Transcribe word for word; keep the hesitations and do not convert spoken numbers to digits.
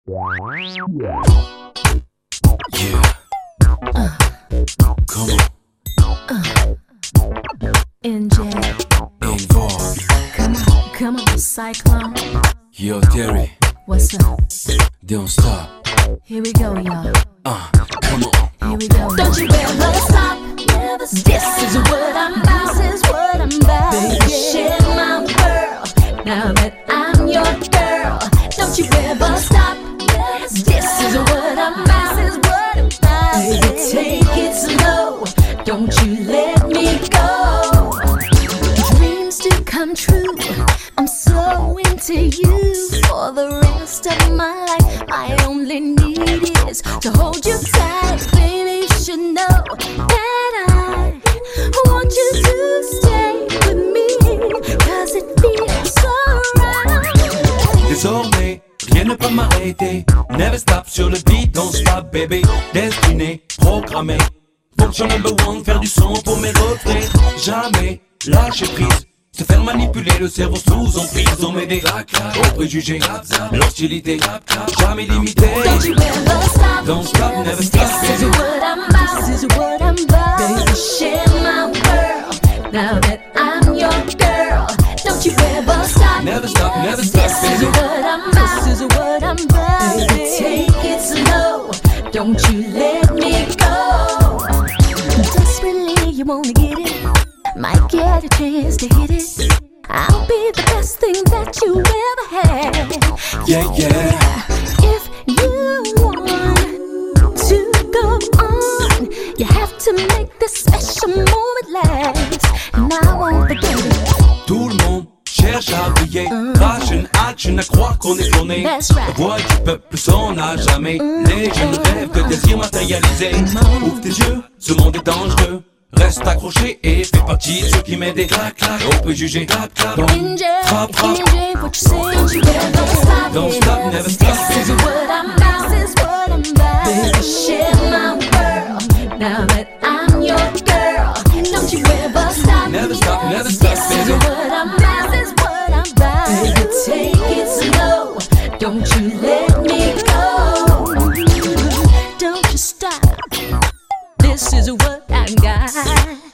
Yeah. Uh, Come on. Uh, N J. Involved. Come on, come on, Cyclone. Yo, Terry. What's up? Don't stop. Here we go, y'all. Uh, come on. Here we go. Don't you ever stop. Never stop. This is what I'm about. This is what I'm about. Baby, share my world. Now that I'm your girl. Don't you ever stop. Never stop. This is what I'm about. This is what I'm about. Baby, take it slow. Don't you let me go. Dreams do come true. I'm so into you. For the rest of my life, my only need is to hold you tight. Baby, you should know that I want you to stay with me, cause it feels so right. Désormais, rien ne peut m'arrêter. Never stop sur le beat, don't stop baby. Destiné, programmé. Fonction number one, faire du son pour mes refrains. Jamais lâcher prise. Se faire manipuler le cerveau sous emprise. On met des claques aux préjugés. L'hostilité, jamais limitée. Don't you ever stop. Don't stop, never stop. This is what I'm about. This is what I'm about. Baby, share my world. Now that I'm your girl. Don't you ever stop. Never stop, never stop. This is what I'm about. This is what I'm about. Baby, take it slow. Don't you let me go. Desperately, you wanna get it. Might get a chance to hit it. I'll be the best thing that you ever had. Yeah, yeah. If you want to go on, you have to make this special moment last. And I won't forget it. Tout le monde cherche à briller. Passion, action, à croire qu'on est tourné. That's right. La voix du peuple s'en a jamais. Les jeunes rêvent de désirs matérialisés. Ouvre tes yeux, ce monde est dangereux. Reste accroché et fais partie de ceux qui mettent des claques, claques. On peut juger, clap, clap. N J, Frappe, frappe. N J, what you say? Don't you ever stop. Don't stop, never stop. This is what I'm about. This is what I'm about. Baby, share my world. Now that I'm your girl. Don't you ever stop. Never stop, never stop, This is baby. what I'm about. This is what I'm about. Baby, take it slow. Don't you let me go. Don't you stop. This is what I got.